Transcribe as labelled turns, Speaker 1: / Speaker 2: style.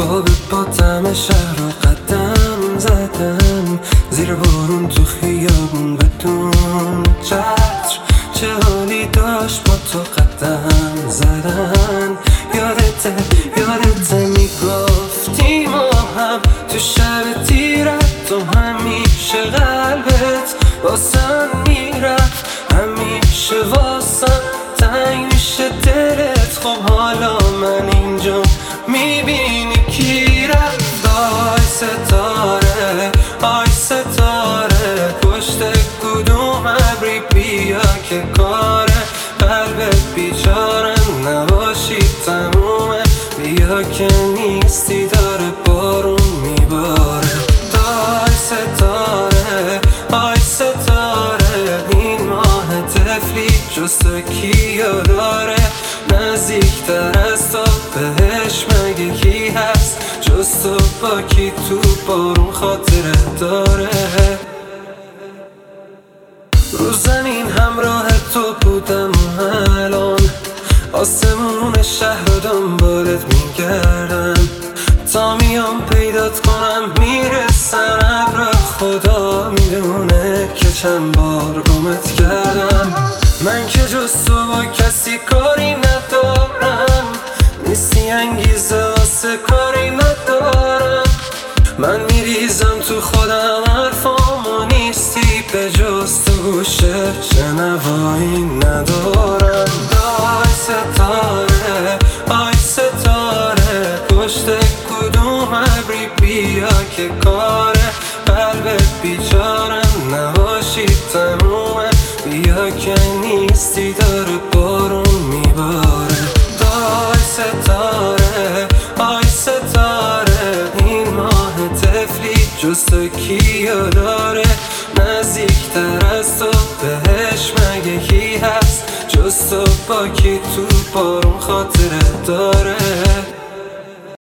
Speaker 1: خواب با طعم شهر رو قدم زدم، زیر بارون تو خیابون بدون چتر. چه حالی داشت با تو قدم زدن. یادته میگفتی ما هم تو شب تیرت، تو همیشه قلبت واسم میرفت، همیشه واسم تنگ میشه دلت. خب حالا من اینجا میبینی کی رفت. آی ستاره پشت کدوم ابری بیا که کاره قلبت بیچارم نباشی تمومه. بیا که نیستی داره بارون میباره. آی ستاره این ماه طفلی جز تو کیو داره؟ نزدیکتر از تو بهش مگه کی هست جز تو؟ با کی تو بارون خاطره داره؟ رو زمین همراه تو بودم و الان آسمون شهر رو دنبالت میگردم، تا میام پیدات کنم میرسن ابر. خدا میدونه که چند بار گمت کردم. من که جز تو با کسی کاری ندارم، نیستی انگیزه واسه کاری ندارم. من میریزم تو خودم حرفامو نیستی به جز تو گوشه شنوایی ندارم. آی ستاره پشت کدوم ابری بیا که کاره قلبت بیچارم نباشی تمومه. بیا که نیستی داره بارون میباره. آی ستاره این ماه طفلی جز تو کیو داره؟ نزدیکتر از تو بهش مگه کی هست جز تو؟ با کی تو بارون خاطره داره؟